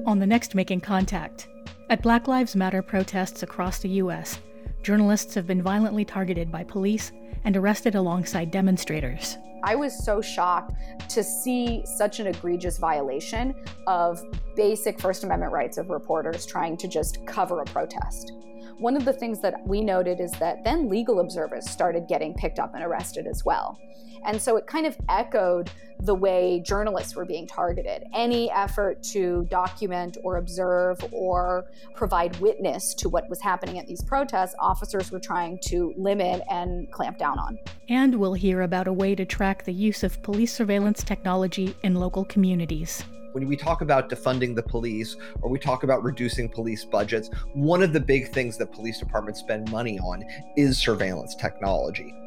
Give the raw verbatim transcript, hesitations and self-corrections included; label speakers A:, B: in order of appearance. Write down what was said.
A: on the next Making Contact. At Black Lives Matter protests across the U S, journalists have been violently targeted by police and arrested alongside demonstrators.
B: I was so shocked to see such an egregious violation of basic First Amendment rights of reporters trying to just cover a protest. One of the things that we noted is that then legal observers started getting picked up and arrested as well. And so it kind of echoed the way journalists were being targeted. Any effort to document or observe or provide witness to what was happening at these protests, officers were trying to limit and clamp down on.
A: And we'll hear about a way to track the use of police surveillance technology in local communities.
C: When we talk about defunding the police or we talk about reducing police budgets, one of the big things that police departments spend money on is surveillance technology.